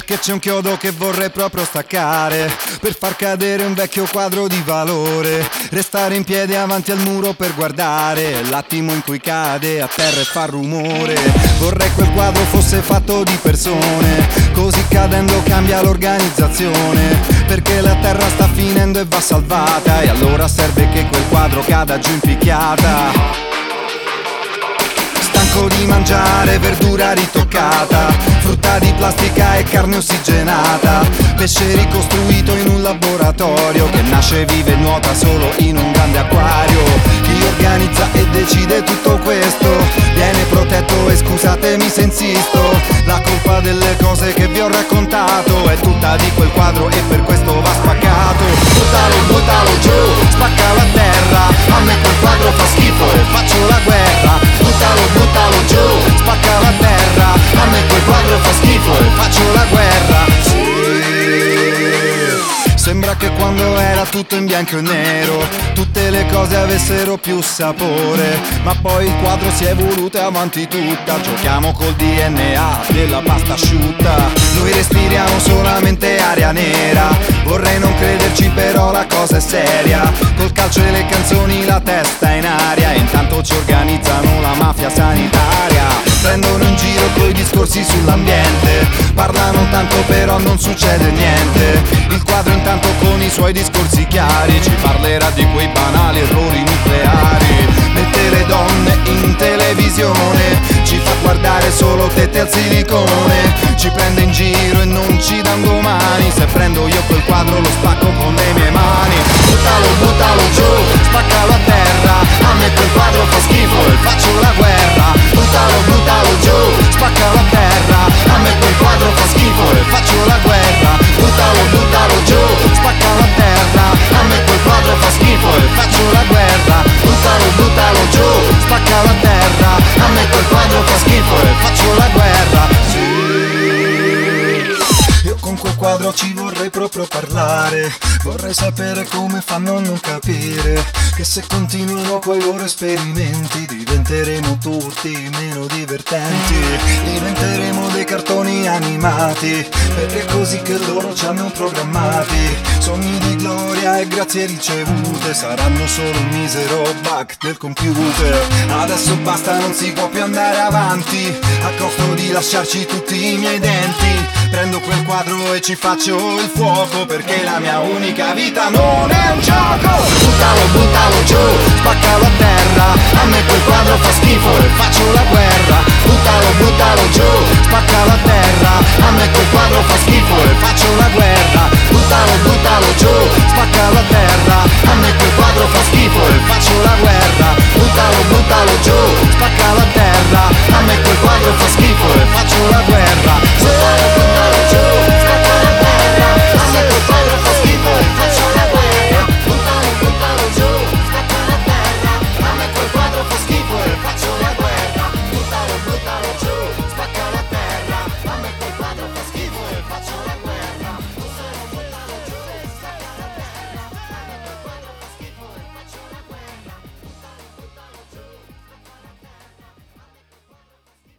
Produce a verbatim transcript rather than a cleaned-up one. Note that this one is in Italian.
perché c'è un chiodo che vorrei proprio staccare, per far cadere un vecchio quadro di valore, restare in piedi avanti al muro per guardare l'attimo in cui cade a terra e fa rumore. Vorrei quel quadro fosse fatto di persone, così cadendo cambia l'organizzazione, perché la terra sta finendo e va salvata, e allora serve che quel quadro cada giù in picchiata. Stanco di mangiare verdura ritoccata, frutta di plastica e carne ossigenata, pesce ricostruito in un laboratorio che nasce, vive e nuota solo in un grande acquario. Chi organizza e decide tutto questo viene protetto, e scusatemi se insisto, la colpa delle cose che vi ho raccontato è tutta di quel quadro e per questo va spaccato. Buttalo, buttalo giù, spaccalo a terra, a me quel quadro fa schifo e faccio la guerra. Buttalo, buttalo giù, spaccalo a terra, a me quel quadro fa schifo e faccio la guerra. Sembra che quando era tutto in bianco e nero tutte le cose avessero più sapore, ma poi il quadro si è evoluto e avanti tutta. Giochiamo col D N A della pasta asciutta, noi respiriamo solamente aria nera. Vorrei non crederci però la cosa è seria, col calcio e le canzoni la testa in aria, e intanto ci organizzano la mafia sanitaria. Prendono in giro coi discorsi sull'ambiente, parlano tanto però non succede niente. Il quadro intanto con i suoi discorsi chiari ci parlerà di quei banali errori nucleari. Mette le donne in televisione, ci fa guardare solo tette al silicone, ci prende in giro e non ci dan domani. Se prendo io quel quadro lo spacco con le mie mani. Buttalo, buttalo giù, spaccalo a terra, a me quel quadro fa schifo e faccio la guerra. Buttalo, buttalo giù, spaccalo a terra, a me quel quadro fa schifo e faccio la guerra. Buttalo, buttalo giù, spaccalo a terra, a me quel quadro fa schifo e faccio la guerra. Buttalo, buttalo giù, spaccalo a terra, a me quel quadro fa schifo e faccio la guerra. Io con quel quadro ci vorrei proprio parlare, vorrei sapere come fanno a non capire che se continuano coi loro esperimenti diventeremo tutti meno divertenti, diventeremo dei cartoni animati, perché è così che loro ci hanno programmati. Sogni di gloria e grazie ricevute saranno solo un misero bug del computer. Adesso basta, non si può più andare avanti a costo di lasciarci tutti i miei denti. Prendo quel quadro e ci faccio il fuoco, perché la mia unica vita non è un gioco. Buttalo, buttalo giù, spaccalo a terra, a me quel quadro fa schifo e faccio la guerra.